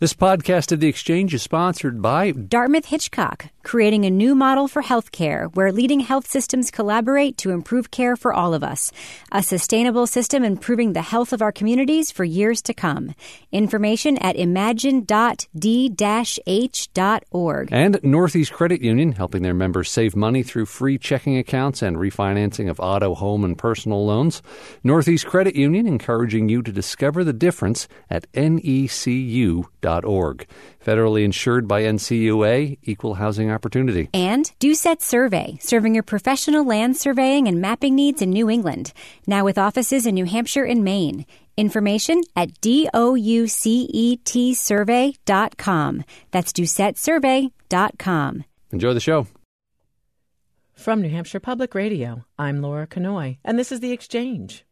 This podcast of The Exchange is sponsored by Dartmouth-Hitchcock, creating a new model for healthcare where leading health systems collaborate to improve care for all of us. A sustainable system improving the health of our communities for years to come. Information at imagine.d-h.org. And Northeast Credit Union, helping their members save money through free checking accounts and refinancing of auto, home, and personal loans. Northeast Credit Union encouraging you to discover the difference at necu.org. Federally insured by NCUA, Equal Housing Opportunity. And Doucette Survey, serving your professional land surveying and mapping needs in New England. Now with offices in New Hampshire and Maine. Information at doucetsurvey.com. That's doucetsurvey.com. Enjoy the show. From New Hampshire Public Radio, I'm Laura Kanoy, and this is The Exchange.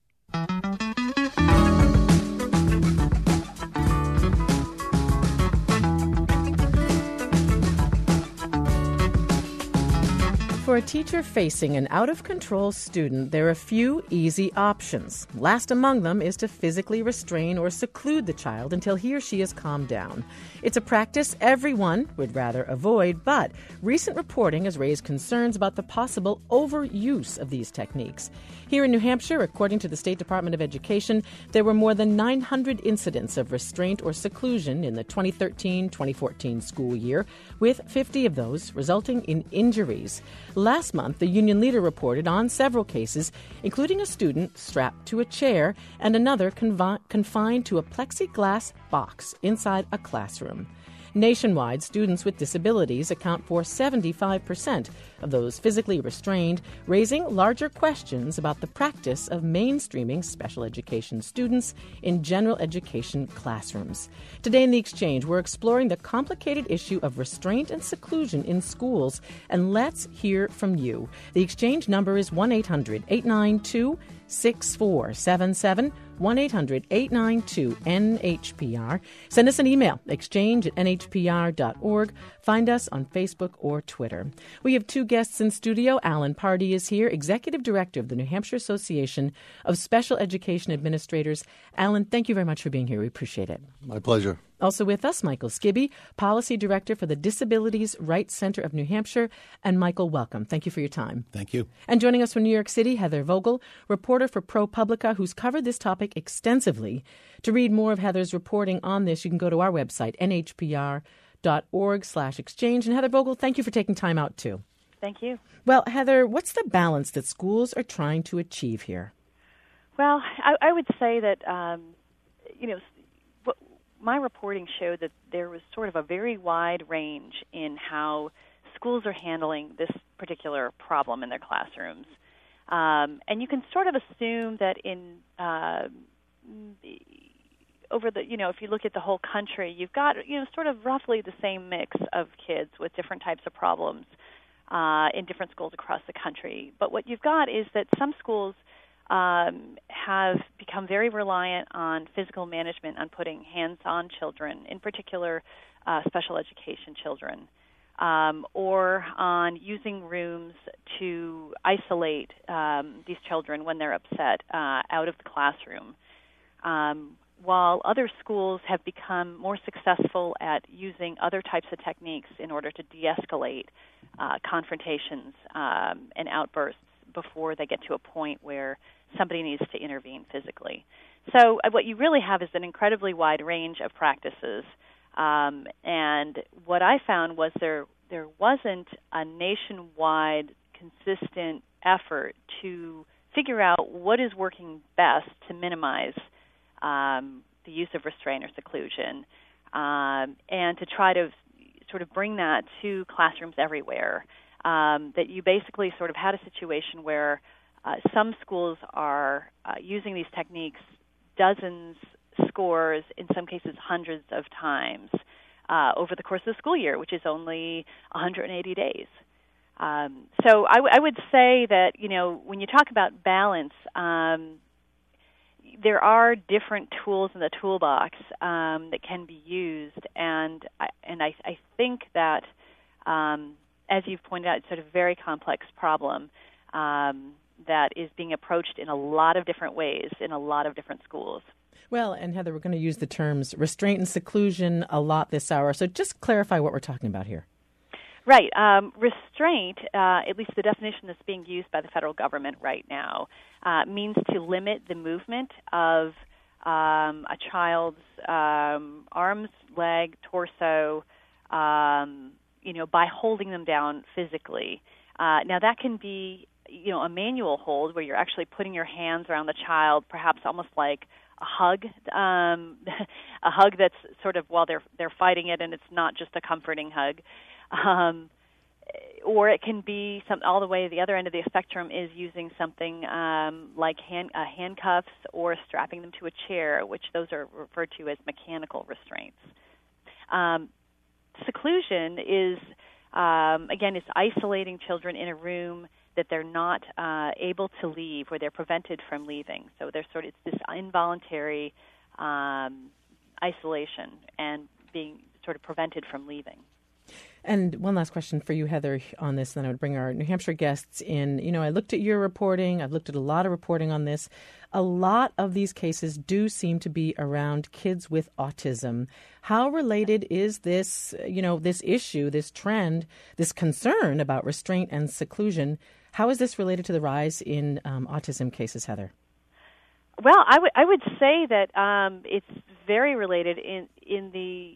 For a teacher facing an out-of-control student, there are a few easy options. Last among them is to physically restrain or seclude the child until he or she is calmed down. It's a practice everyone would rather avoid, but recent reporting has raised concerns about the possible overuse of these techniques. Here in New Hampshire, according to the State Department of Education, there were more than 900 incidents of restraint or seclusion in the 2013-2014 school year, with 50 of those resulting in injuries. Last month, the union leader reported on several cases, including a student strapped to a chair and another confined to a plexiglass box inside a classroom. Nationwide, students with disabilities account for 75% of those physically restrained, raising larger questions about the practice of mainstreaming special education students in general education classrooms. Today in The Exchange, we're exploring the complicated issue of restraint and seclusion in schools, and let's hear from you. The Exchange number is 1-800-892-6477, 1-800-892-NHPR. Send us an email, exchange@nhpr.org. Find us on Facebook or Twitter. We have two guests in studio. Alan Pardee is here, Executive Director of the New Hampshire Association of Special Education Administrators. Alan, thank you very much for being here. We appreciate it. My pleasure. Also with us, Michael Skibby, Policy Director for the Disabilities Rights Center of New Hampshire. And Michael, welcome. Thank you for your time. Thank you. And joining us from New York City, Heather Vogel, reporter for ProPublica, who's covered this topic extensively. To read more of Heather's reporting on this, you can go to our website, nhpr.org/exchange. And Heather Vogel, thank you for taking time out, too. Thank you. Well, Heather, what's the balance that schools are trying to achieve here? Well, I would say that, my reporting showed that there was sort of a very wide range in how schools are handling this particular problem in their classrooms. And you can sort of assume that if you look at the whole country, you've got, sort of roughly the same mix of kids with different types of problems in different schools across the country. But what you've got is that some schools have become very reliant on physical management, on putting hands-on children, in particular special education children, or on using rooms to isolate these children when they're upset out of the classroom, while other schools have become more successful at using other types of techniques in order to de-escalate confrontations and outbursts before they get to a point where somebody needs to intervene physically. So what you really have is an incredibly wide range of practices. And what I found was there wasn't a nationwide consistent effort to figure out what is working best to minimize the use of restraint or seclusion, and to try to sort of bring that to classrooms everywhere. That you basically sort of had a situation where some schools are using these techniques dozens, scores, in some cases hundreds of times over the course of the school year, which is only 180 days. So I would say that, when you talk about balance, there are different tools in the toolbox that can be used, and I think that, as you've pointed out, it's sort of a very complex problem that is being approached in a lot of different ways in a lot of different schools. Well, and Heather, we're going to use the terms restraint and seclusion a lot this hour. So just clarify what we're talking about here. Right. Restraint, at least the definition that's being used by the federal government right now, means to limit the movement of a child's arms, leg, torso, by holding them down physically. Now, that can be, a manual hold where you're actually putting your hands around the child, perhaps almost like a hug, a hug that's sort of while they're fighting it, and it's not just a comforting hug. Or it can be all the way to the other end of the spectrum is using something like handcuffs or strapping them to a chair, which those are referred to as mechanical restraints. Seclusion is, again, it's isolating children in a room that they're not able to leave, or they're prevented from leaving. So it's this involuntary isolation and being sort of prevented from leaving. And one last question for you, Heather, on this, then I would bring our New Hampshire guests in. I looked at your reporting. I've looked at a lot of reporting on this. A lot of these cases do seem to be around kids with autism. How related is this, this issue, this trend, this concern about restraint and seclusion? How is this related to the rise in autism cases, Heather? Well, I would say that it's very related in the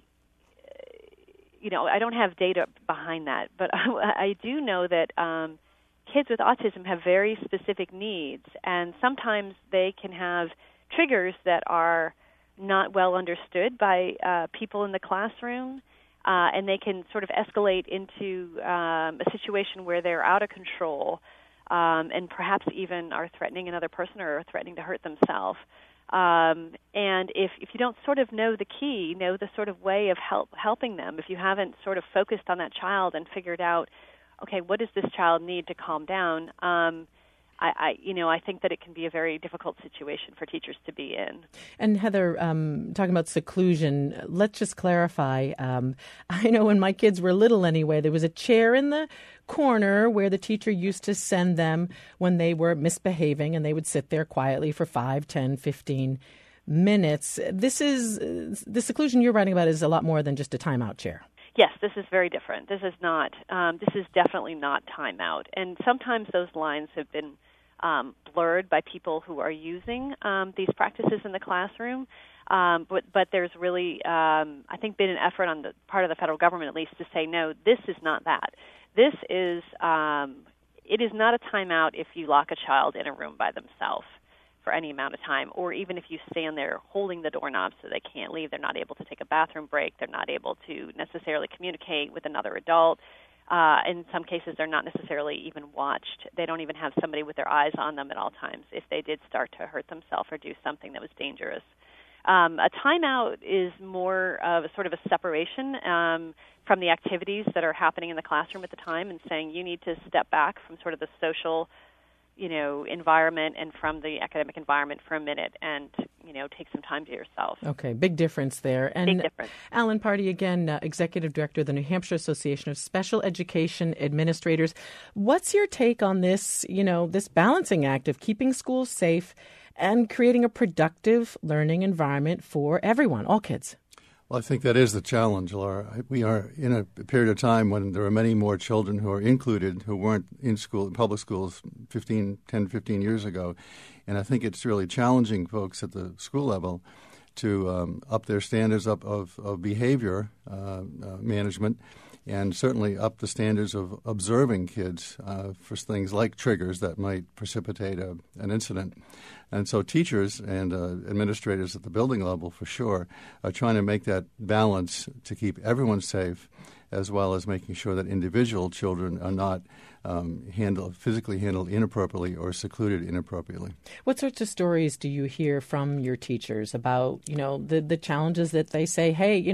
I don't have data behind that, but I do know that kids with autism have very specific needs, and sometimes they can have triggers that are not well understood by people in the classroom, and they can sort of escalate into a situation where they're out of control and perhaps even are threatening another person or threatening to hurt themselves. And if you don't sort of know the key, know the sort of way of helping them, if you haven't sort of focused on that child and figured out, okay, what does this child need to calm down, I think that it can be a very difficult situation for teachers to be in. And Heather, talking about seclusion, let's just clarify. I know when my kids were little anyway, there was a chair in the corner where the teacher used to send them when they were misbehaving, and they would sit there quietly for 5, 10, 15 minutes. The seclusion you're writing about is a lot more than just a timeout chair. Yes, this is very different. This is not. This is definitely not timeout, and sometimes those lines have been blurred by people who are using these practices in the classroom. But there's really, I think, been an effort on the part of the federal government, at least, to say no, this is not that. This is. It is not a timeout if you lock a child in a room by themselves for any amount of time, or even if you stand there holding the doorknob so they can't leave, they're not able to take a bathroom break, they're not able to necessarily communicate with another adult. In some cases, they're not necessarily even watched. They don't even have somebody with their eyes on them at all times if they did start to hurt themselves or do something that was dangerous. A timeout is more of a sort of a separation from the activities that are happening in the classroom at the time, and saying you need to step back from sort of the social environment and from the academic environment for a minute and, take some time to yourself. Okay, big difference there. And big difference. Alan Pardee, again, Executive Director of the New Hampshire Association of Special Education Administrators. What's your take on this, this balancing act of keeping schools safe and creating a productive learning environment for everyone, all kids? Well, I think that is the challenge, Laura. We are in a period of time when there are many more children who are included who weren't in school, in public schools 10, 15 years ago. And I think it's really challenging folks at the school level to up their standards of behavior management, and certainly up the standards of observing kids for things like triggers that might precipitate an incident. And so teachers and administrators at the building level, for sure, are trying to make that balance to keep everyone safe, as well as making sure that individual children are not physically handled inappropriately or secluded inappropriately. What sorts of stories do you hear from your teachers about, the challenges that they say, hey,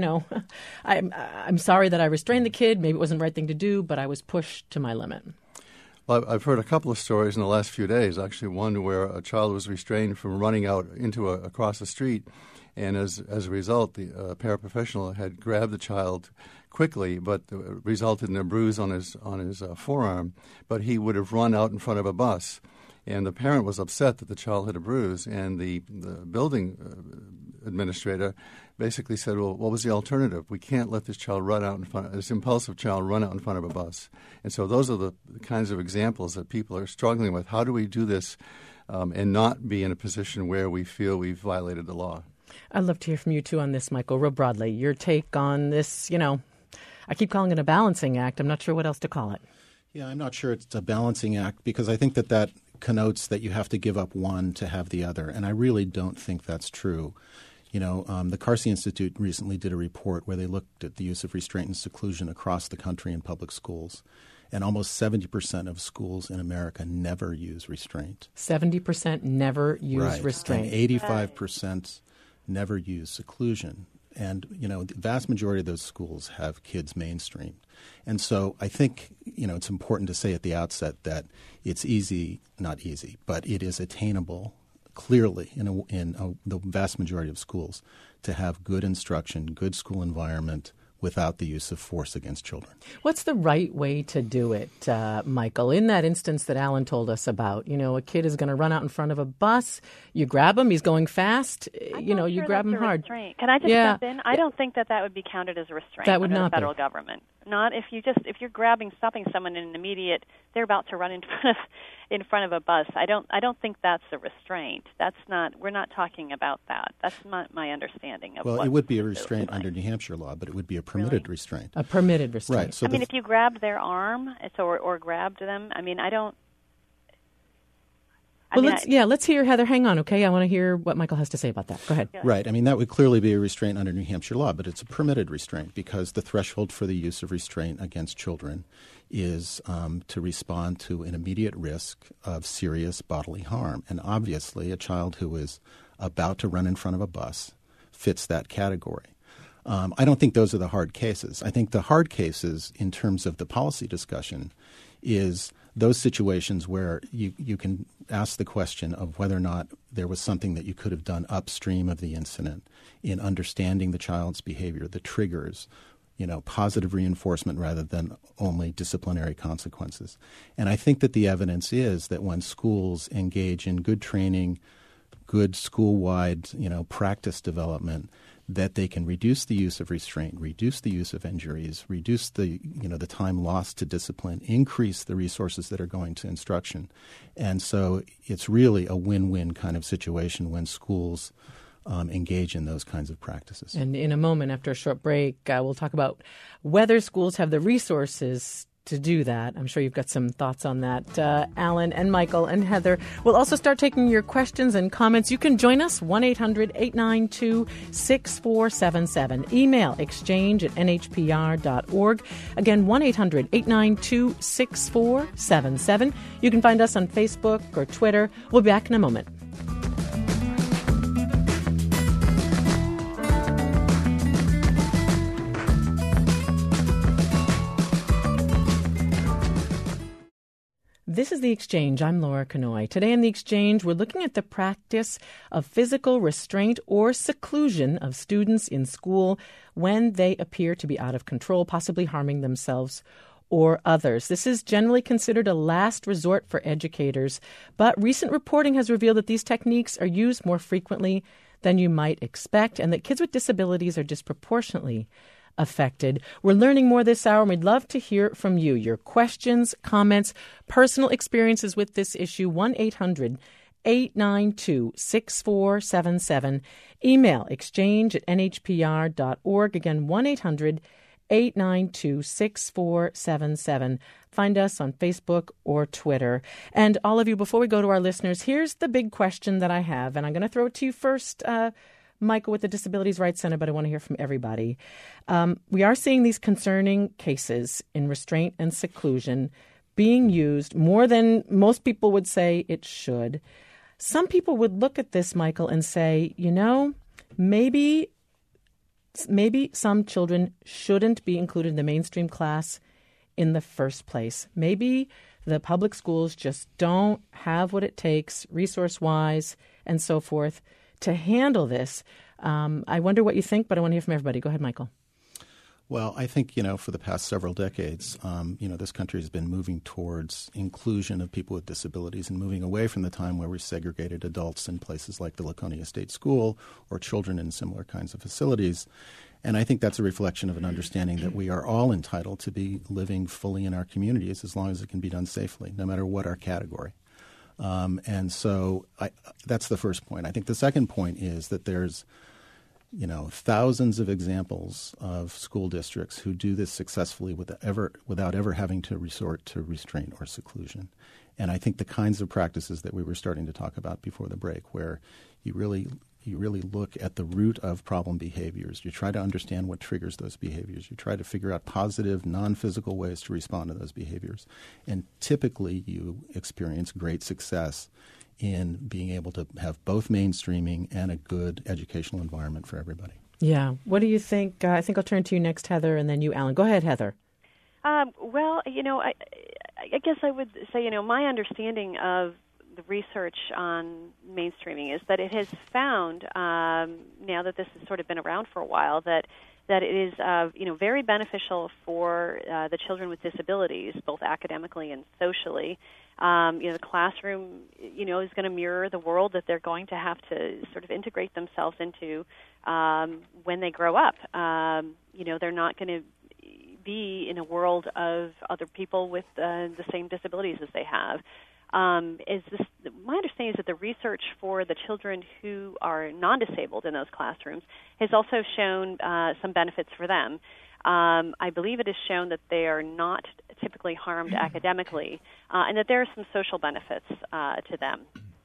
I'm sorry that I restrained the kid. Maybe it wasn't the right thing to do, but I was pushed to my limit? Well, I've heard a couple of stories in the last few days, actually one where a child was restrained from running out across the street, and as a result, the paraprofessional had grabbed the child quickly, but resulted in a bruise on his forearm. But he would have run out in front of a bus, And the parent was upset that the child had a bruise, and the building administrator basically said, well, what was the alternative? We can't let this child this impulsive child run out in front of a bus. And so those are the kinds of examples that people are struggling with. How do we do this and not be in a position where we feel we've violated the law? I'd love to hear from you, too, on this, Michael. Real broadly, your take on this, I keep calling it a balancing act. I'm not sure what else to call it. Yeah, I'm not sure it's a balancing act because I think that connotes that you have to give up one to have the other, and I really don't think that's true. The Carsey Institute recently did a report where they looked at the use of restraint and seclusion across the country in public schools, and almost 70% of schools in America never use restraint. 70% never use restraint. And 85% never use seclusion. And, the vast majority of those schools have kids mainstreamed. And so I think, it's important to say at the outset that it's not easy, but it is attainable clearly in the vast majority of schools to have good instruction, good school environment, without the use of force against children. What's the right way to do it, Michael? In that instance that Alan told us about, a kid is going to run out in front of a bus, you grab him, he's going fast, you grab him hard. Restraint. Can I just jump in? I don't think that would be counted as a restraint that would under not the federal government. Not if you're stopping someone in an immediate, they're about to run in front of a bus. I don't think that's a restraint. We're not talking about that. That's not my understanding of it would be a restraint under New Hampshire law, but it would be a permitted restraint. A permitted restraint. Right. So if you grabbed their arm or grabbed them, I don't. Let's hear Heather. Hang on, okay? I want to hear what Michael has to say about that. Go ahead. Right. That would clearly be a restraint under New Hampshire law, but it's a permitted restraint because the threshold for the use of restraint against children is to respond to an immediate risk of serious bodily harm. And obviously, a child who is about to run in front of a bus fits that category. I don't think those are the hard cases. I think the hard cases in terms of the policy discussion is those situations where you can ask the question of whether or not there was something that you could have done upstream of the incident in understanding the child's behavior, the triggers, positive reinforcement rather than only disciplinary consequences. And I think that the evidence is that when schools engage in good training, good school-wide, practice development, that they can reduce the use of restraint, reduce the use of injuries, reduce the time lost to discipline, increase the resources that are going to instruction. And so it's really a win-win kind of situation when schools engage in those kinds of practices. And in a moment, after a short break, we'll talk about whether schools have the resources to do that. I'm sure you've got some thoughts on that, Alan and Michael and Heather. We'll also start taking your questions and comments. You can join us, 1-800-892-6477. Email exchange@nhpr.org. Again, 1-800-892-6477. You can find us on Facebook or Twitter. We'll be back in a moment. This is The Exchange. I'm Laura Kanoy. Today in The Exchange, we're looking at the practice of physical restraint or seclusion of students in school when they appear to be out of control, possibly harming themselves or others. This is generally considered a last resort for educators, but recent reporting has revealed that these techniques are used more frequently than you might expect and that kids with disabilities are disproportionately affected. We're learning more this hour, and we'd love to hear from you. Your questions, comments, personal experiences with this issue, 1-800-892-6477. Email exchange@nhpr.org. Again, 1-800-892-6477. Find us on Facebook or Twitter. And all of you, before we go to our listeners, here's the big question that I have, and I'm going to throw it to you first, Michael, with the Disabilities Rights Center, but I want to hear from everybody. We are seeing these concerning cases in restraint and seclusion being used more than most people would say it should. Some people would look at this, Michael, and say, maybe some children shouldn't be included in the mainstream class in the first place. Maybe the public schools just don't have what it takes, resource-wise and so forth, to handle this. I wonder what you think, but I want to hear from everybody. Go ahead, Michael. Well, I think, for the past several decades, this country has been moving towards inclusion of people with disabilities and moving away from the time where we segregated adults in places like the Laconia State School or children in similar kinds of facilities. And I think that's a reflection of an understanding that we are all entitled to be living fully in our communities as long as it can be done safely, no matter what our category. And so that's the first point. I think the second point is that there's thousands of examples of school districts who do this successfully without ever having to resort to restraint or seclusion. And I think the kinds of practices that we were starting to talk about before the break, where you really look at the root of problem behaviors. You try to understand what triggers those behaviors. You try to figure out positive, non-physical ways to respond to those behaviors. And typically you experience great success in being able to have both mainstreaming and a good educational environment for everybody. Yeah. What do you think? I think I'll turn to you next, Heather, and then you, Alan. Go ahead, Heather. Well, I guess I would say, my understanding of the research on mainstreaming is that it has found, now that this has sort of been around for a while, that it is very beneficial for the children with disabilities, both academically and socially. The classroom, is going to mirror the world that they're going to have to sort of integrate themselves into when they grow up. They're not going to be in a world of other people with the same disabilities as they have. My understanding is that the research for the children who are non-disabled in those classrooms has also shown some benefits for them. I believe it has shown that they are not typically harmed academically, and that there are some social benefits to them.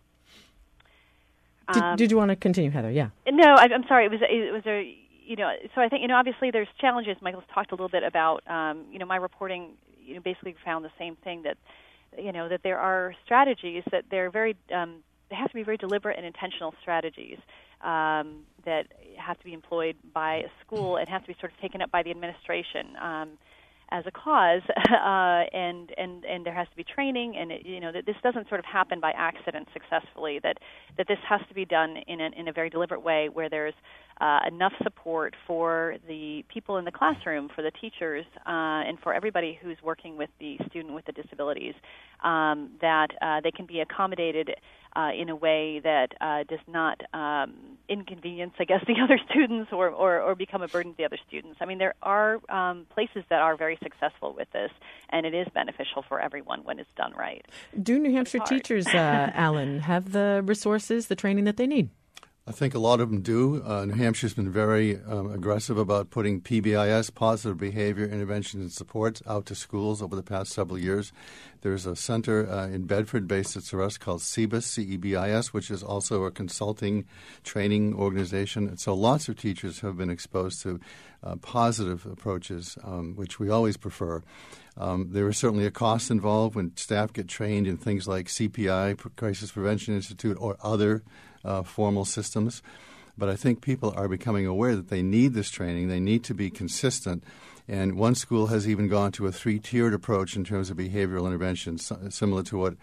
Did you want to continue, Heather? Yeah. No, I'm sorry. It was a so I think obviously there's challenges. Michael's talked a little bit about my reporting. Basically found the same thing, that that there are strategies that they're very they have to be very deliberate and intentional strategies that have to be employed by a school and have to be sort of taken up by the administration as a cause, and there has to be training, and that this doesn't sort of happen by accident successfully. That this has to be done in a very deliberate way, where there's enough support for the people in the classroom, for the teachers, and for everybody who's working with the student with the disabilities, that they can be accommodated in a way that does not inconvenience, I guess, the other students or become a burden to the other students. I mean, there are places that are very successful with this, and it is beneficial for everyone when it's done right. Do New Hampshire teachers, Alan, have the resources, the training that they need? I think a lot of them do. New Hampshire's been very aggressive about putting PBIS, positive behavior interventions and supports, out to schools over the past several years. There's a center in Bedford based at Ceres called CEBIS, C-E-B-I-S, which is also a consulting training organization. And so lots of teachers have been exposed to positive approaches, which we always prefer. There is certainly a cost involved when staff get trained in things like CPI, Crisis Prevention Institute, or other formal systems. But I think people are becoming aware that they need this training. They need to be consistent. And one school has even gone to a 3-tiered approach in terms of behavioral interventions, similar to what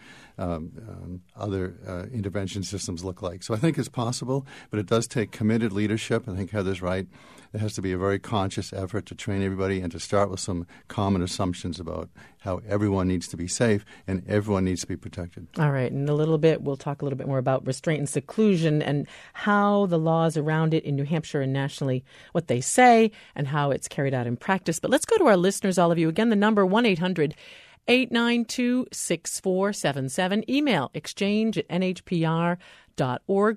other intervention systems look like. So I think it's possible, but it does take committed leadership. I think Heather's right. There has to be a very conscious effort to train everybody and to start with some common assumptions about how everyone needs to be safe and everyone needs to be protected. All right. In a little bit, we'll talk a little bit more about restraint and seclusion and how the laws around it in New Hampshire and nationally, what they say and how it's carried out in practice. But let's go to our listeners, all of you. Again, the number 1-800-892-6477. Email exchange@nhpr.org,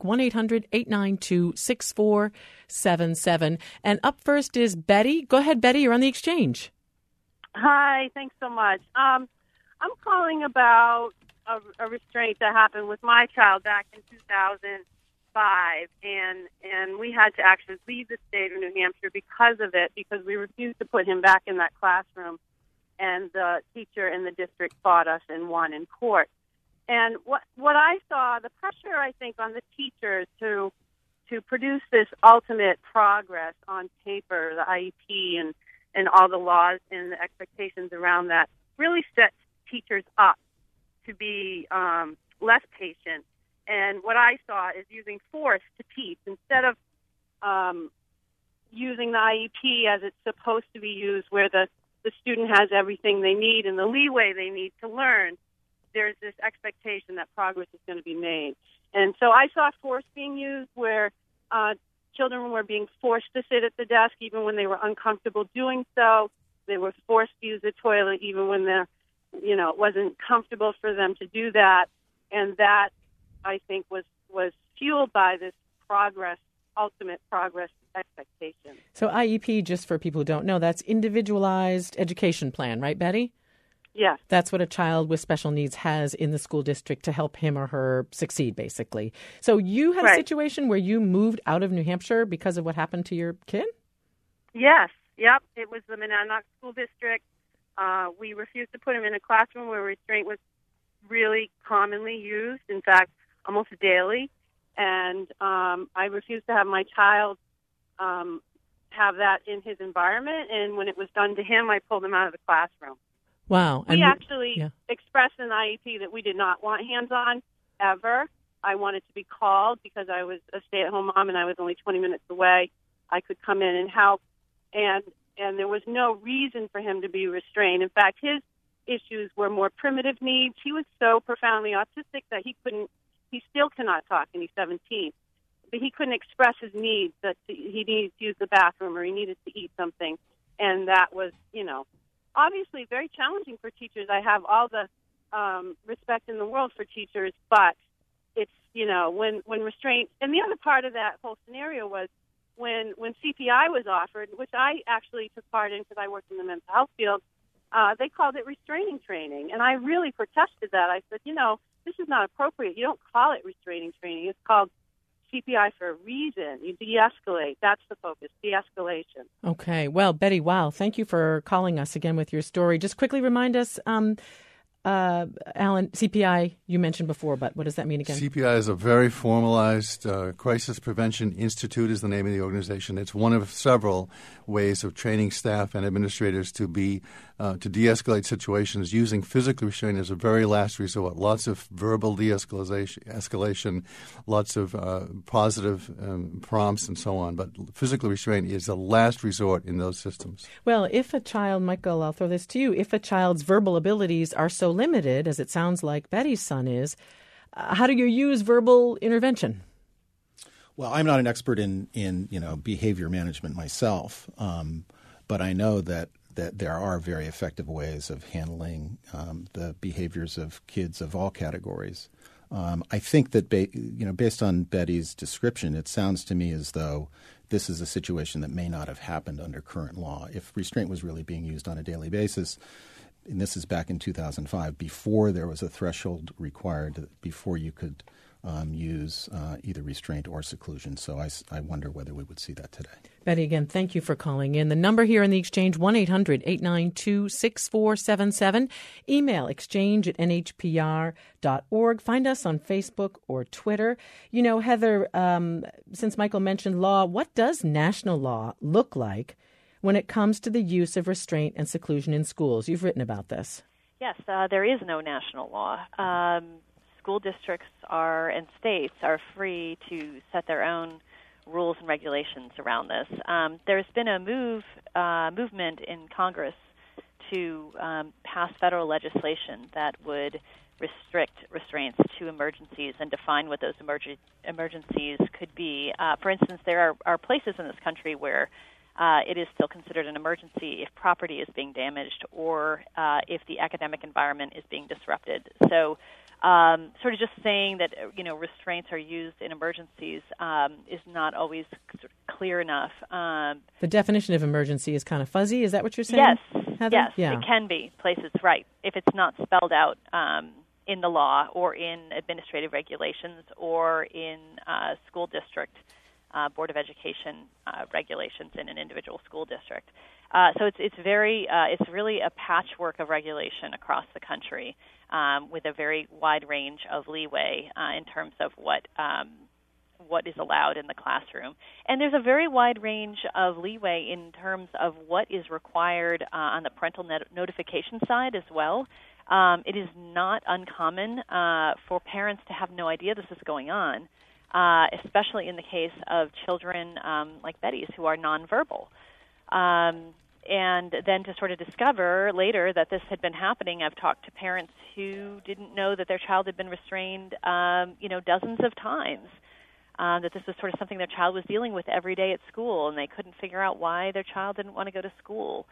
1-800-892-6477. And up first is Betty. Go ahead, Betty. You're on the exchange. Hi. Thanks so much. I'm calling about a restraint that happened with my child back in 2005, and we had to actually leave the state of New Hampshire because of it, because we refused to put him back in that classroom. And the teacher in the district fought us and won in court. And what I saw, the pressure, I think, on the teachers to produce this ultimate progress on paper, the IEP and all the laws and the expectations around that, really sets teachers up to be less patient. And what I saw is using force to teach instead of using the IEP as it's supposed to be used, where the student has everything they need and the leeway they need to learn, there's this expectation that progress is going to be made. And so I saw force being used where children were being forced to sit at the desk even when they were uncomfortable doing so. They were forced to use the toilet even when it wasn't comfortable for them to do that. And that, I think, was fueled by this ultimate progress expectation. So IEP, just for people who don't know, that's individualized education plan, right, Betty? Yes. That's what a child with special needs has in the school district to help him or her succeed, basically. So you had a situation where you moved out of New Hampshire because of what happened to your kid? Yes. Yep. It was the Monadnock School District. We refused to put him in a classroom where restraint was really commonly used, in fact, almost daily. And I refused to have my child have that in his environment. And when it was done to him, I pulled him out of the classroom. Wow. We actually expressed in the IEP that we did not want hands-on ever. I wanted to be called because I was a stay-at-home mom and I was only 20 minutes away. I could come in and help. And there was no reason for him to be restrained. In fact, his issues were more primitive needs. He was so profoundly autistic that he still cannot talk, and he's 17. But he couldn't express his needs, that he needed to use the bathroom or he needed to eat something. And that was, obviously very challenging for teachers. I have all the respect in the world for teachers, but it's, when restraint, and the other part of that whole scenario was when CPI was offered, which I actually took part in because I worked in the mental health field, they called it restraining training. And I really protested that. I said, this is not appropriate. You don't call it restraining training. It's called CPI for a reason. You de-escalate. That's the focus, de-escalation. Okay. Well, Betty, wow. Thank you for calling us again with your story. Just quickly remind us, Alan, CPI you mentioned before, but what does that mean again? CPI is a very formalized Crisis Prevention Institute is the name of the organization. It's one of several ways of training staff and administrators to de-escalate situations using physical restraint as a very last resort. Lots of verbal de-escalation, lots of positive prompts and so on. But physical restraint is the last resort in those systems. Well, if a child, Michael, I'll throw this to you, if a child's verbal abilities are so limited, as it sounds like Betty's son is, how do you use verbal intervention? Well, I'm not an expert in behavior management myself, but I know that there are very effective ways of handling the behaviors of kids of all categories. I think that based on Betty's description, it sounds to me as though this is a situation that may not have happened under current law. If restraint was really being used on a daily basis, and this is back in 2005, before there was a threshold required, before you could use either restraint or seclusion. So I wonder whether we would see that today. Betty, again, thank you for calling in. The number here in the Exchange, 1-800-892-6477. Email exchange@nhpr.org. Find us on Facebook or Twitter. Heather, since Michael mentioned law, what does national law look like when it comes to the use of restraint and seclusion in schools? You've written about this. Yes, there is no national law. School districts and states are free to set their own rules and regulations around this. There's been a movement in Congress to pass federal legislation that would restrict restraints to emergencies and define what those emergencies could be. For instance, there are places in this country where it is still considered an emergency if property is being damaged or if the academic environment is being disrupted. So sort of just saying that, restraints are used in emergencies is not always sort of clear enough. The definition of emergency is kind of fuzzy. Is that what you're saying, Heather? Yes, yeah. It can be places, right, if it's not spelled out in the law or in administrative regulations or in school district Board of Education regulations in an individual school district. So it's really a patchwork of regulation across the country with a very wide range of leeway in terms of what is allowed in the classroom. And there's a very wide range of leeway in terms of what is required on the parental notification side as well. It is not uncommon for parents to have no idea this is going on. especially in the case of children like Betty's who are nonverbal. And then to sort of discover later that this had been happening, I've talked to parents who didn't know that their child had been restrained, dozens of times, that this was sort of something their child was dealing with every day at school, and they couldn't figure out why their child didn't want to go to school.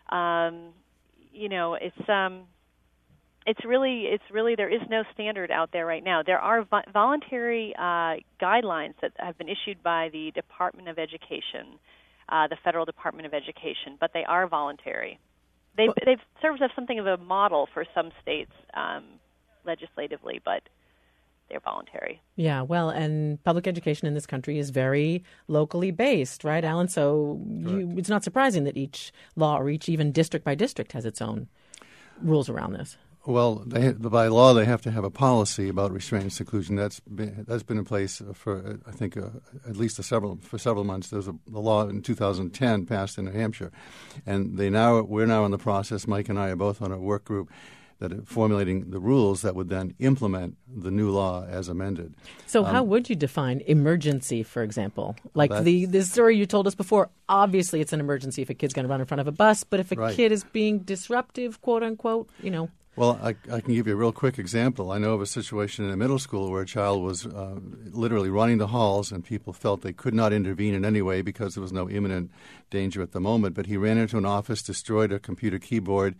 It's really there is no standard out there right now. There are voluntary guidelines that have been issued by the Department of Education, the Federal Department of Education, but they are voluntary. They've served as something of a model for some states legislatively, but they're voluntary. Yeah, well, and public education in this country is very locally based, right, Alan? So it's not surprising that each law or each even district by district has its own rules around this. Well, by law, they have to have a policy about restraint and seclusion. That's been in place for, I think, at least for several months. There's a law in 2010 passed in New Hampshire, and we're now in the process. Mike and I are both on a work group that are formulating the rules that would then implement the new law as amended. So how would you define emergency, for example? Like the story you told us before, obviously it's an emergency if a kid's going to run in front of a bus, but if a kid is being disruptive, quote unquote, Well, I can give you a real quick example. I know of a situation in a middle school where a child was literally running the halls, and people felt they could not intervene in any way because there was no imminent danger at the moment. But he ran into an office, destroyed a computer keyboard,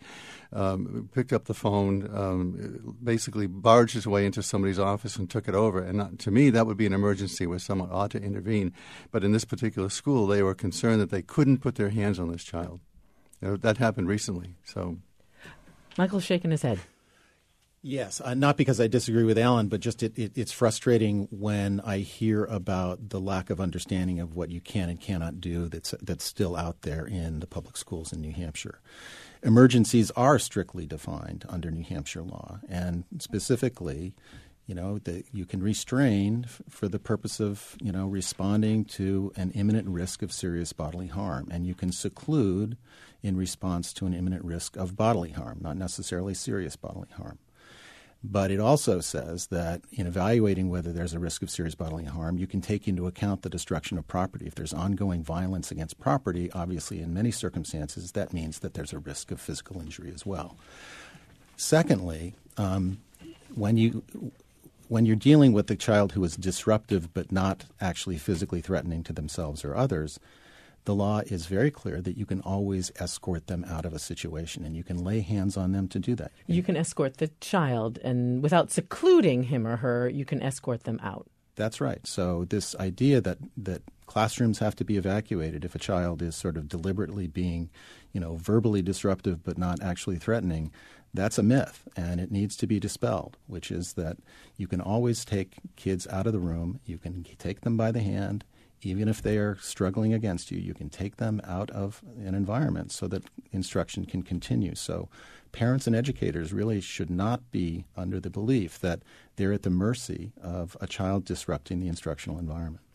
picked up the phone, basically barged his way into somebody's office and took it over. And to me, that would be an emergency where someone ought to intervene. But in this particular school, they were concerned that they couldn't put their hands on this child. That happened recently, so... Michael's shaking his head. Yes, not because I disagree with Alan, but just it's frustrating when I hear about the lack of understanding of what you can and cannot do that's still out there in the public schools in New Hampshire. Emergencies are strictly defined under New Hampshire law, and specifically, that you can restrain for the purpose of, responding to an imminent risk of serious bodily harm, and you can seclude in response to an imminent risk of bodily harm, not necessarily serious bodily harm. But it also says that in evaluating whether there's a risk of serious bodily harm, you can take into account the destruction of property. If there's ongoing violence against property, obviously in many circumstances, that means that there's a risk of physical injury as well. Secondly, when you're dealing with a child who is disruptive but not actually physically threatening to themselves or others, the law is very clear that you can always escort them out of a situation, and you can lay hands on them to do that. You can escort the child, and without secluding him or her, you can escort them out. That's right. So this idea that classrooms have to be evacuated if a child is sort of deliberately being, verbally disruptive but not actually threatening, that's a myth, and it needs to be dispelled, which is that you can always take kids out of the room. You can take them by the hand. Even if they are struggling against you, you can take them out of an environment so that instruction can continue. So parents and educators really should not be under the belief that they're at the mercy of a child disrupting the instructional environment.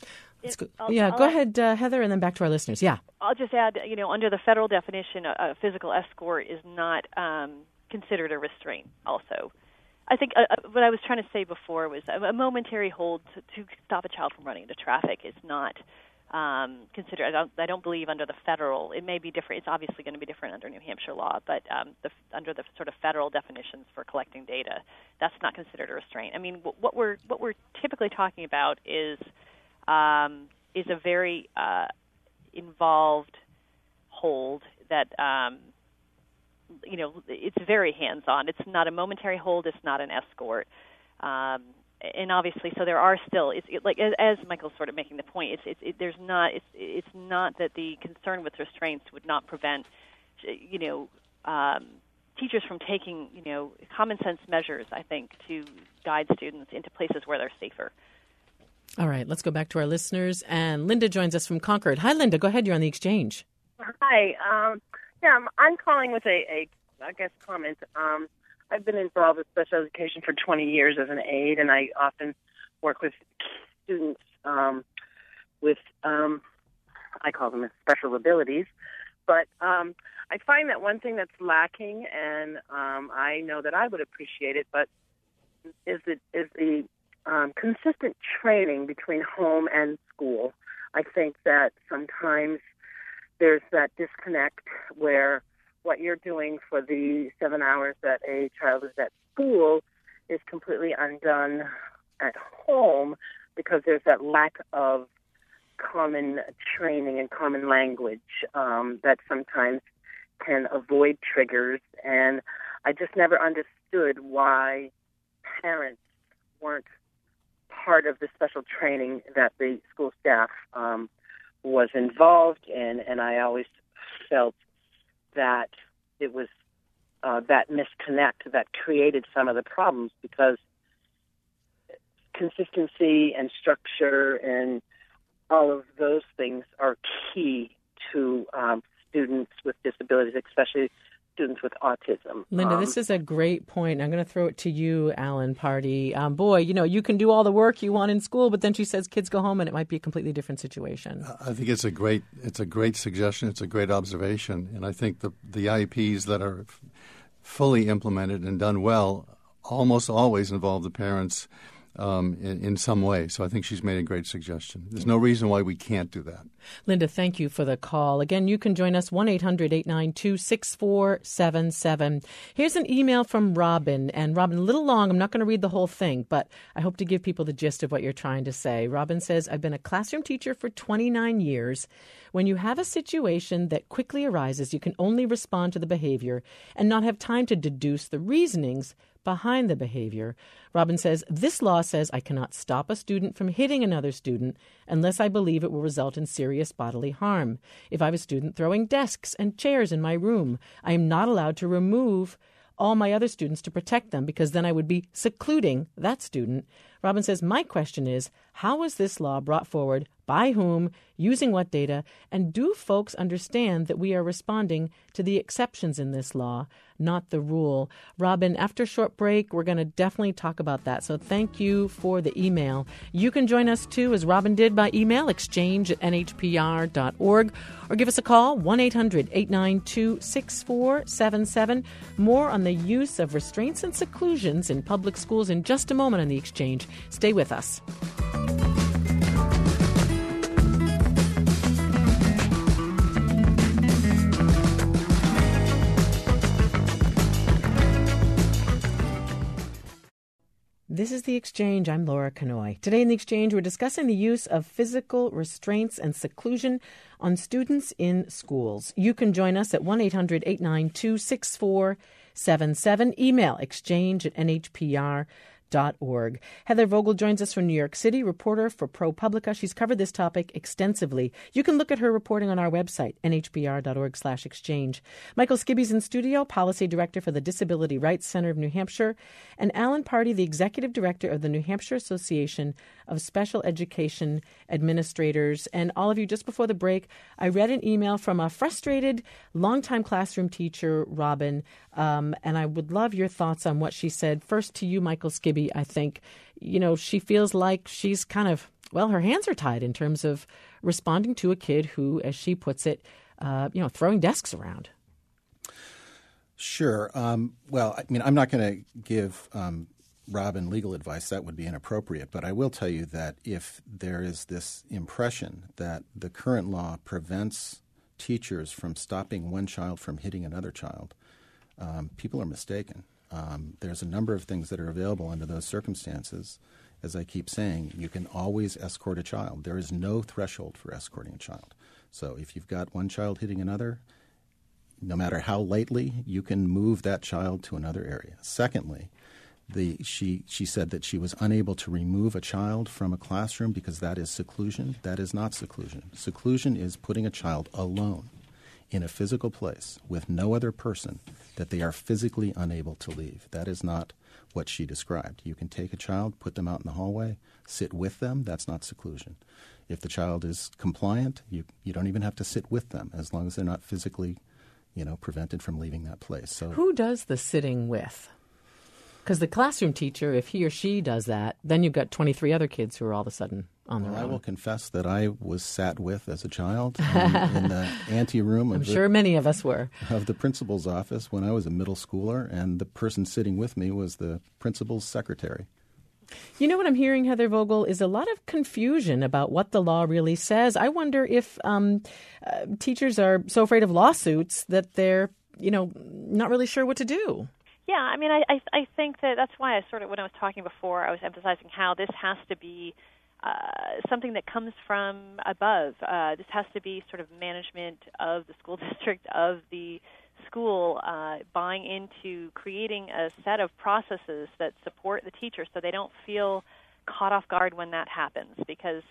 Go ahead, Heather, and then back to our listeners. Yeah. I'll just add, under the federal definition, a physical escort is not considered a restraint also. I think what I was trying to say before was a momentary hold to stop a child from running into traffic is not considered. I don't believe under the federal. It may be different. It's obviously going to be different under New Hampshire law, but under the sort of federal definitions for collecting data, that's not considered a restraint. I mean, what we're typically talking about is a very involved hold that. It's very hands-on. It's not a momentary hold. It's not an escort. And obviously, so there are still. As Michael's sort of making the point. It's not that the concern with restraints would not prevent, teachers from taking, common sense measures. I think to guide students into places where they're safer. All right, let's go back to our listeners. And Linda joins us from Concord. Hi, Linda. Go ahead. You're on the exchange. Hi. I'm calling with a comment. I've been involved with special education for 20 years as an aide, and I often work with students with, I call them special abilities. But I find that one thing that's lacking, and I know that I would appreciate it, but is the consistent training between home and school. I think that sometimes there's that disconnect where what you're doing for the 7 hours that a child is at school is completely undone at home because there's that lack of common training and common language that sometimes can avoid triggers. And I just never understood why parents weren't part of the special training that the school staff was involved in. And I always felt that it was that misconnect that created some of the problems, because consistency and structure and all of those things are key to students with disabilities, especially students with autism. Linda, this is a great point. I'm going to throw it to you, Alan Party. Boy, you can do all the work you want in school, but then she says kids go home and it might be a completely different situation. I think it's a great suggestion. It's a great observation. And I think the IEPs that are fully implemented and done well almost always involve the parents in some way. So I think she's made a great suggestion. There's no reason why we can't do that. Linda, thank you for the call. Again, you can join us 1-800-892-6477. Here's an email from Robin. And Robin, a little long. I'm not going to read the whole thing, but I hope to give people the gist of what you're trying to say. Robin says, I've been a classroom teacher for 29 years. When you have a situation that quickly arises, you can only respond to the behavior and not have time to deduce the reasonings behind the behavior. Robin says, this law says I cannot stop a student from hitting another student unless I believe it will result in serious bodily harm. If I have a student throwing desks and chairs in my room, I am not allowed to remove all my other students to protect them, because then I would be secluding that student. Robin says, my question is, how was this law brought forward? By whom? Using what data? And do folks understand that we are responding to the exceptions in this law, not the rule? Robin, after a short break, we're going to definitely talk about that. So thank you for the email. You can join us, too, as Robin did, by email, exchange@nhpr.org, or give us a call, 1-800-892-6477. More on the use of restraints and seclusions in public schools in just a moment on The Exchange. Stay with us. This is The Exchange. I'm Laura Kanoy. Today in The Exchange, we're discussing the use of physical restraints and seclusion on students in schools. You can join us at 1-800-892-6477. Email exchange@nhpr.org. Heather Vogel joins us from New York City, reporter for ProPublica. She's covered this topic extensively. You can look at her reporting on our website, nhpr.org/exchange. Michael Skibby's in studio, policy director for the Disability Rights Center of New Hampshire, and Alan Party, the executive director of the New Hampshire Association of Special Education Administrators. And all of you, just before the break, I read an email from a frustrated longtime classroom teacher, Robin, and I would love your thoughts on what she said. First to you, Michael Skibby. I think, she feels like she's kind of, her hands are tied in terms of responding to a kid who, as she puts it, throwing desks around. Sure. I'm not going to give Robin legal advice. That would be inappropriate. But I will tell you that if there is this impression that the current law prevents teachers from stopping one child from hitting another child, people are mistaken. There's a number of things that are available under those circumstances. As I keep saying, you can always escort a child. There is no threshold for escorting a child. So if you've got one child hitting another, no matter how lightly, you can move that child to another area. Secondly, she said that she was unable to remove a child from a classroom because that is seclusion. That is not seclusion. Seclusion is putting a child alone in a physical place with no other person that they are physically unable to leave. That is not what she described. You can take a child, put them out in the hallway, sit with them. That's not seclusion. If the child is compliant, you don't even have to sit with them as long as they're not physically, prevented from leaving that place. So who does the sitting with? Because the classroom teacher, if he or she does that, then you've got 23 other kids who are all of a sudden on their own. I will confess that I was sat with as a child in the anteroom. I'm sure many of us were. Of the principal's office when I was a middle schooler, and the person sitting with me was the principal's secretary. You know what I'm hearing, Heather Vogel, is a lot of confusion about what the law really says. I wonder if teachers are so afraid of lawsuits that they're, not really sure what to do. Yeah, I mean, I think that's why I sort of, when I was talking before, I was emphasizing how this has to be something that comes from above. This has to be sort of management of the school district, of the school, buying into creating a set of processes that support the teachers so they don't feel caught off guard when that happens, because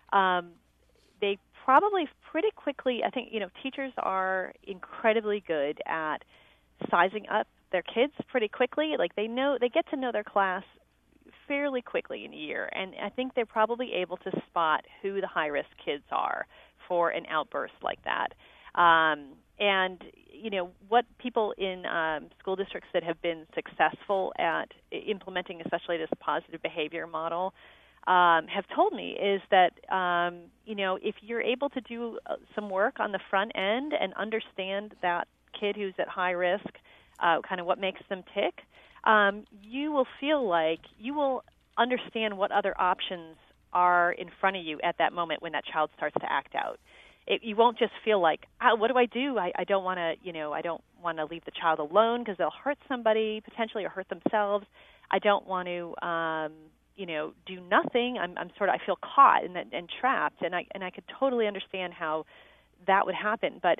they probably pretty quickly, I think, teachers are incredibly good at sizing up their kids pretty quickly. Like they get to know their class fairly quickly in a year, and I think they're probably able to spot who the high-risk kids are for an outburst like that. And, what people in school districts that have been successful at implementing especially this positive behavior model have told me is that, if you're able to do some work on the front end and understand that kid who's at high risk, kind of what makes them tick, you will feel like you will understand what other options are in front of you at that moment when that child starts to act out. You won't just feel like, what do? I don't want to, I don't want to leave the child alone because they'll hurt somebody potentially or hurt themselves. I don't want to, do nothing. I feel caught and trapped, and I could totally understand how that would happen. But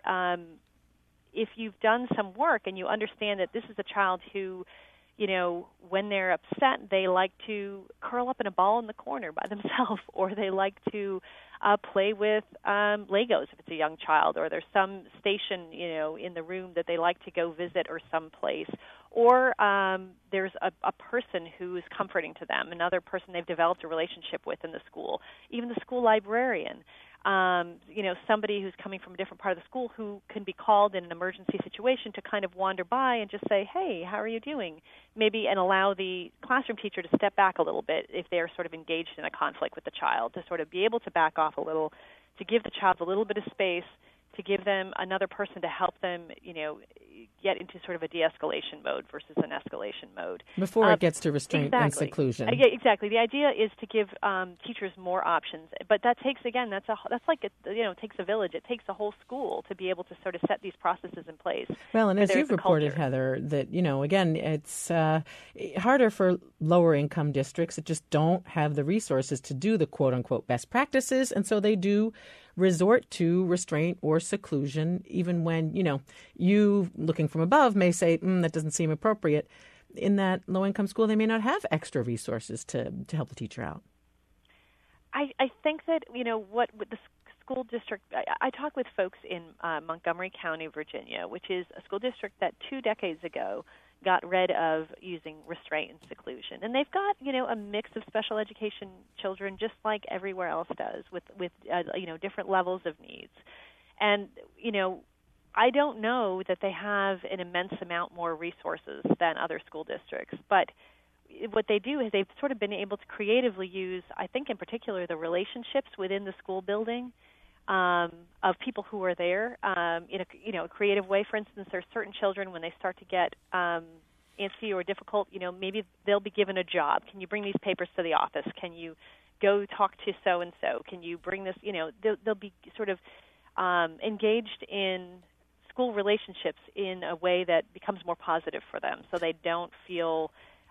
if you've done some work and you understand that this is a child who, when they're upset, they like to curl up in a ball in the corner by themselves, or they like to play with Legos if it's a young child, or there's some station, in the room that they like to go visit or someplace, or there's a person who is comforting to them, another person they've developed a relationship with in the school, even the school librarian. Somebody who's coming from a different part of the school who can be called in an emergency situation to kind of wander by and just say, hey, how are you doing? Maybe, and allow the classroom teacher to step back a little bit if they're sort of engaged in a conflict with the child, to sort of be able to back off a little, to give the child a little bit of space, to give them another person to help them, get into sort of a de-escalation mode versus an escalation mode. Before it gets to restraint and seclusion. Yeah, exactly. The idea is to give teachers more options, but that takes, again, it takes a village. It takes a whole school to be able to sort of set these processes in place. Well, and as you've reported, Heather, that, again, it's harder for lower income districts that just don't have the resources to do the quote-unquote best practices, and so they do resort to restraint or seclusion, even when, you looking from above may say, that doesn't seem appropriate. In that low-income school, they may not have extra resources to help the teacher out. I think that, what with the school district, I talk with folks in Montgomery County, Virginia, which is a school district that 2 decades ago got rid of using restraint and seclusion. And they've got, a mix of special education children just like everywhere else does with different levels of needs. And, I don't know that they have an immense amount more resources than other school districts, but what they do is they've sort of been able to creatively use, I think in particular, the relationships within the school building of people who are there in a creative way. For instance, there are certain children when they start to get antsy or difficult, maybe they'll be given a job. Can you bring these papers to the office? Can you go talk to so-and-so? Can you bring this? They'll be sort of engaged in school relationships in a way that becomes more positive for them, so they don't feel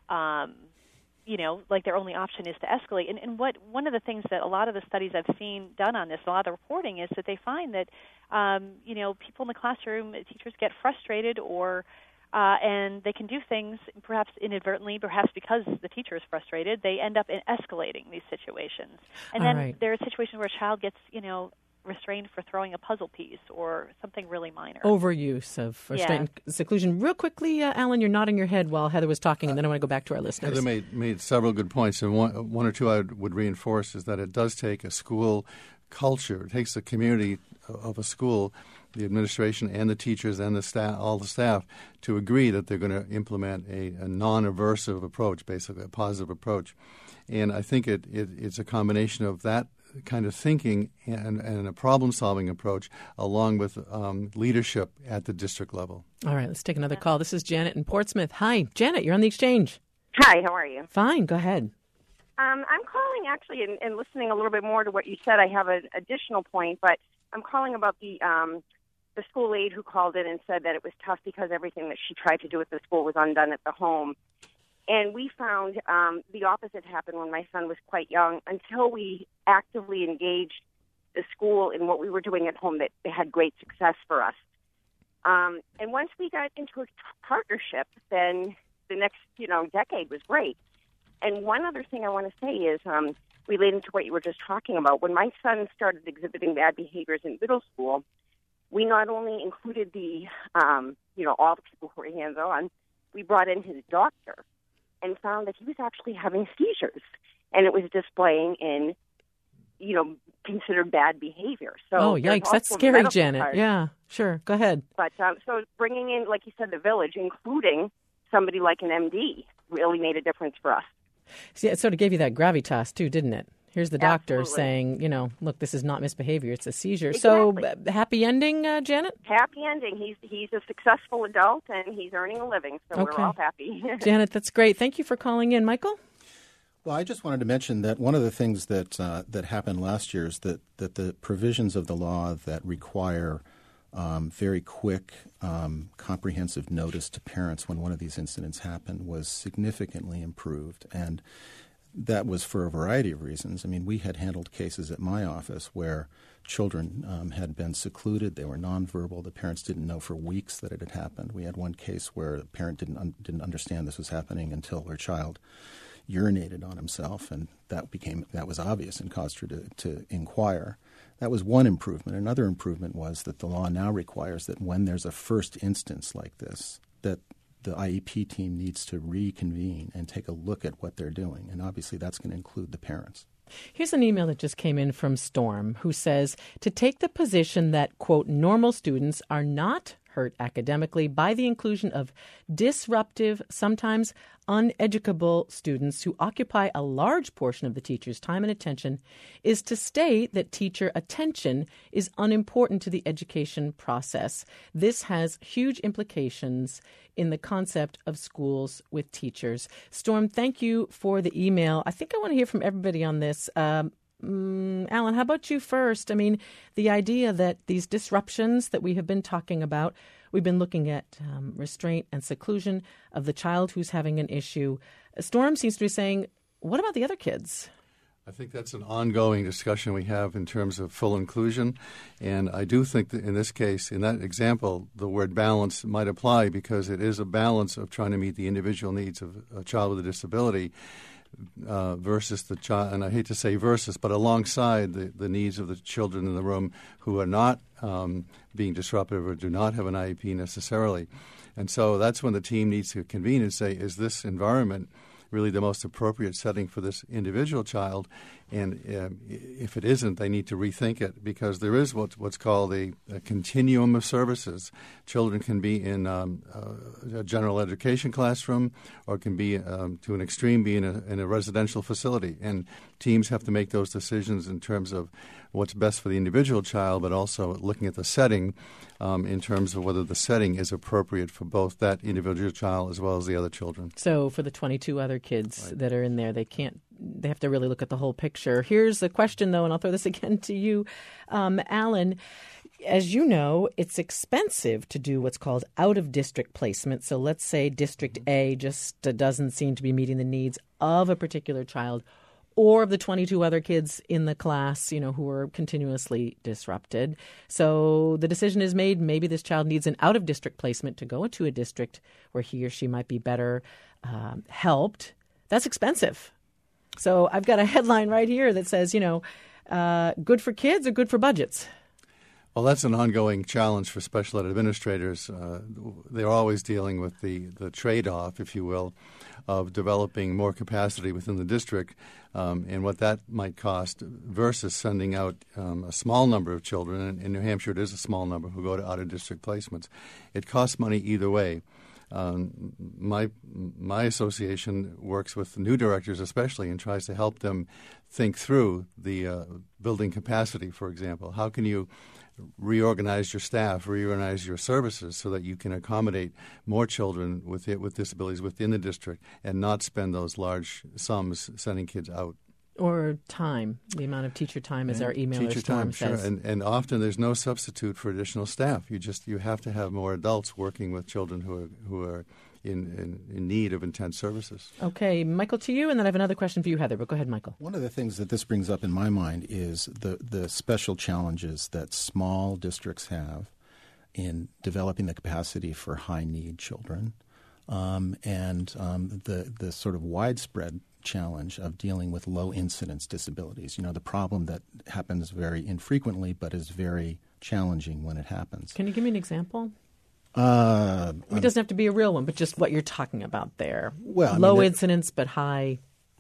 like their only option is to escalate. And one of the things that a lot of the studies I've seen done on this, a lot of the reporting, is that they find that, people in the classroom, teachers get frustrated and they can do things perhaps inadvertently, perhaps because the teacher is frustrated. They end up escalating these situations. And then there are situations where a child gets, restrained for throwing a puzzle piece or something really minor. Overuse of restraint and seclusion. Real quickly, Alan, you're nodding your head while Heather was talking, and then I want to go back to our listeners. Heather made several good points, and one or two I would reinforce is that it does take a school culture. It takes the community of a school, the administration and the teachers and the staff, all the staff, to agree that they're going to implement a non-aversive approach, basically a positive approach. And I think it's a combination of that kind of thinking and a problem-solving approach, along with leadership at the district level. All right, let's take another call. This is Janet in Portsmouth. Hi, Janet, you're on the exchange. Hi, how are you? Fine, go ahead. I'm calling actually and listening a little bit more to what you said. I have an additional point, but I'm calling about the school aide who called in and said that it was tough because everything that she tried to do at the school was undone at the home. And we found the opposite happened when my son was quite young. Until we actively engaged the school in what we were doing at home, that they had great success for us. And once we got into a partnership, then the next, decade was great. And one other thing I want to say is relating to what you were just talking about. When my son started exhibiting bad behaviors in middle school, we not only included the, all the people who were hands-on, we brought in his doctor and found that he was actually having seizures, and it was displaying in, considered bad behavior. So yikes, that's scary, Janet. Part. Yeah, sure. Go ahead. But so bringing in, like you said, the village, including somebody like an MD, really made a difference for us. See, it sort of gave you that gravitas, too, didn't it? Here's the doctor Absolutely. saying, look, this is not misbehavior, it's a seizure. Exactly. So happy ending, Janet? Happy ending. He's a successful adult, and he's earning a living, so Okay. we're all happy. Janet, that's great. Thank you for calling in. Michael? Well, I just wanted to mention that one of the things that happened last year is that the provisions of the law that require very quick, comprehensive notice to parents when one of these incidents happened was significantly improved. And that was for a variety of reasons. I mean, we had handled cases at my office where children had been secluded. They were nonverbal. The parents didn't know for weeks that it had happened. We had one case where the parent didn't understand this was happening until their child urinated on himself, and that was obvious and caused her to inquire. That was one improvement. Another improvement was that the law now requires that when there's a first instance like this, that the IEP team needs to reconvene and take a look at what they're doing. And obviously that's going to include the parents. Here's an email that just came in from Storm, who says, to take the position that, quote, normal students are not hurt academically by the inclusion of disruptive, sometimes uneducable students who occupy a large portion of the teacher's time and attention is to state that teacher attention is unimportant to the education process. This has huge implications in the concept of schools with teachers. Storm, thank you for the email. I think I want to hear from everybody on this. Alan, how about you first? I mean, the idea that these disruptions that we have been talking about, we've been looking at restraint and seclusion of the child who's having an issue. Storm seems to be saying, what about the other kids? I think that's an ongoing discussion we have in terms of full inclusion. And I do think that in this case, in that example, the word balance might apply because it is a balance of trying to meet the individual needs of a child with a disability versus the child, and I hate to say versus, but alongside the needs of the children in the room who are not being disruptive or do not have an IEP necessarily. And so that's when the team needs to convene and say, is this environment really the most appropriate setting for this individual child? And if it isn't, they need to rethink it because there is what's called a continuum of services. Children can be in a general education classroom or can be, to an extreme, be in a residential facility. And teams have to make those decisions in terms of what's best for the individual child, but also looking at the setting in terms of whether the setting is appropriate for both that individual child as well as the other children. So for the 22 other kids that are in there, they have to really look at the whole picture. Here's a question, though, and I'll throw this again to you, Alan. As you know, it's expensive to do what's called out-of-district placement. So let's say District A just doesn't seem to be meeting the needs of a particular child or of the 22 other kids in the class, who are continuously disrupted. So the decision is made, maybe this child needs an out-of-district placement to go into a district where he or she might be better helped. That's expensive. So I've got a headline right here that says, good for kids or good for budgets? Well, that's an ongoing challenge for special ed administrators. They're always dealing with the trade-off, if you will, of developing more capacity within the district and what that might cost versus sending out a small number of children. In New Hampshire, it is a small number who go to out-of-district placements. It costs money either way. My association works with new directors especially and tries to help them think through the building capacity, for example. How can you reorganize your staff, reorganize your services so that you can accommodate more children with disabilities within the district and not spend those large sums sending kids out. Or time, the amount of teacher time, as our emailer Storm says. Sure. And often there's no substitute for additional staff. You have to have more adults working with children who are in need of intense services. Okay, Michael, to you, and then I have another question for you, Heather, but go ahead, Michael. One of the things that this brings up in my mind is the special challenges that small districts have in developing the capacity for high-need children and the sort of widespread challenge of dealing with low-incidence disabilities. The problem that happens very infrequently but is very challenging when it happens. Can you give me an example? It doesn't have to be a real one, but just what you're talking about there. Well, low incidence but high.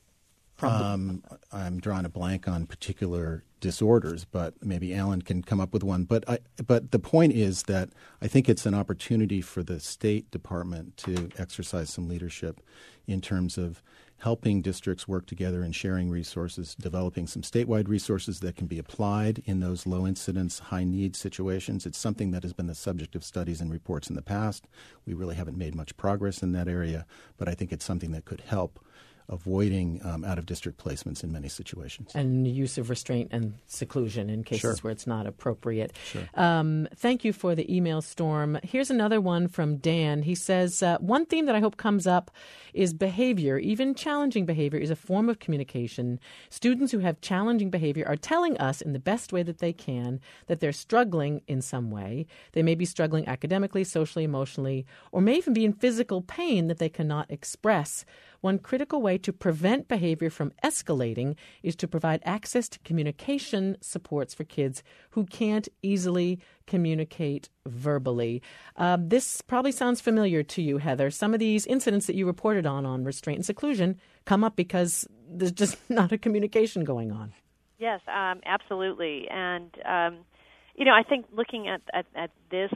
I'm drawing a blank on particular disorders, but maybe Alan can come up with one. But the point is that I think it's an opportunity for the State Department to exercise some leadership in terms of helping districts work together and sharing resources, developing some statewide resources that can be applied in those low-incidence, high-need situations. It's something that has been the subject of studies and reports in the past. We really haven't made much progress in that area, but I think it's something that could help avoiding out-of-district placements in many situations. And use of restraint and seclusion in cases where it's not appropriate. Sure. Thank you for the email, Storm. Here's another one from Dan. He says, one theme that I hope comes up is behavior. Even challenging behavior is a form of communication. Students who have challenging behavior are telling us in the best way that they can that they're struggling in some way. They may be struggling academically, socially, emotionally, or may even be in physical pain that they cannot express. One critical way to prevent behavior from escalating is to provide access to communication supports for kids who can't easily communicate verbally. This probably sounds familiar to you, Heather. Some of these incidents that you reported on restraint and seclusion come up because there's just not a communication going on. Yes, absolutely. And, I think looking at this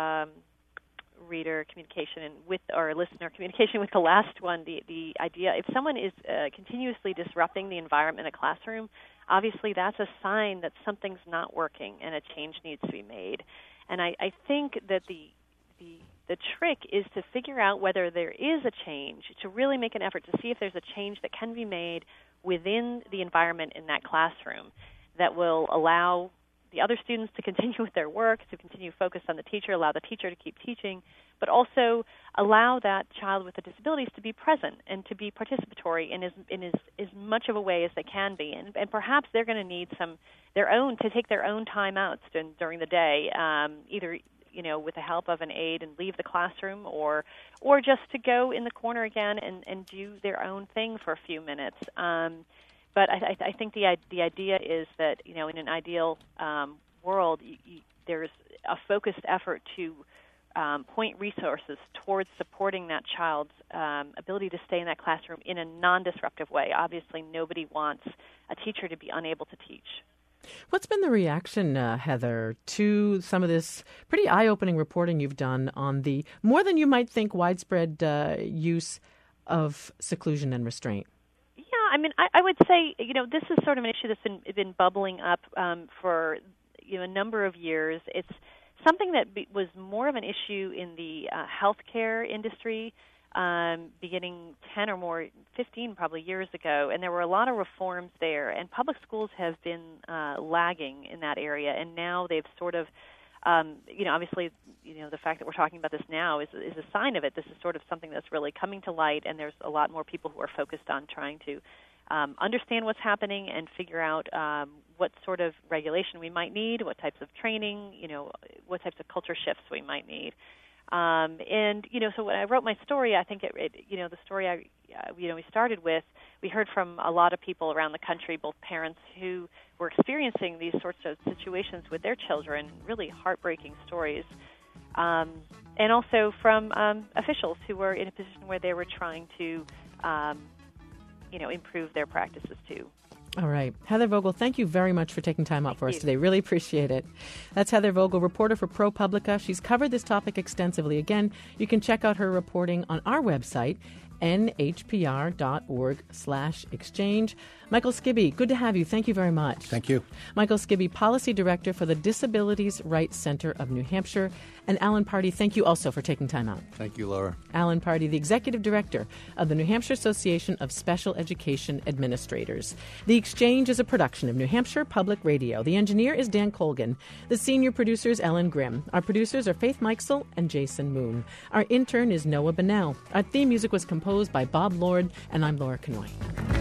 reader communication and with or listener communication with the last one, the idea, if someone is continuously disrupting the environment in a classroom, obviously that's a sign that something's not working and a change needs to be made. And I think that the trick is to figure out whether there is a change, to really make an effort to see if there's a change that can be made within the environment in that classroom that will allow the other students to continue with their work, to continue focused on the teacher, allow the teacher to keep teaching, but also allow that child with the disabilities to be present and to be participatory in as much of a way as they can be. And perhaps they're going to need to take their own time out during the day, either with the help of an aide and leave the classroom or just to go in the corner again and do their own thing for a few minutes. But I think the idea is that, in an ideal world, there's a focused effort to point resources towards supporting that child's ability to stay in that classroom in a non-disruptive way. Obviously, nobody wants a teacher to be unable to teach. What's been the reaction, Heather, to some of this pretty eye-opening reporting you've done on the more than you might think widespread use of seclusion and restraint? I would say, this is sort of an issue that's been bubbling up for, a number of years. It's something that was more of an issue in the healthcare industry beginning 10 or more, 15 probably years ago, and there were a lot of reforms there, and public schools have been lagging in that area, and now they've sort of obviously, the fact that we're talking about this now is a sign of it. This is sort of something that's really coming to light, and there's a lot more people who are focused on trying to understand what's happening and figure out what sort of regulation we might need, what types of training, what types of culture shifts we might need. So when I wrote my story, I think the story we started with, we heard from a lot of people around the country, both parents who were experiencing these sorts of situations with their children, really heartbreaking stories, and also from officials who were in a position where they were trying to, improve their practices too. All right. Heather Vogel, thank you very much for taking time out for us today. Really appreciate it. That's Heather Vogel, reporter for ProPublica. She's covered this topic extensively. Again, you can check out her reporting on our website, nhpr.org/exchange. Michael Skibby, good to have you. Thank you very much. Thank you. Michael Skibby, Policy Director for the Disabilities Rights Center of New Hampshire. And Alan Party, thank you also for taking time out. Thank you, Laura. Alan Party, the Executive Director of the New Hampshire Association of Special Education Administrators. The Exchange is a production of New Hampshire Public Radio. The engineer is Dan Colgan. The senior producer is Ellen Grimm. Our producers are Faith Meixel and Jason Moon. Our intern is Noah Bunnell. Our theme music was composed by Bob Lord, and I'm Laura Kanoy.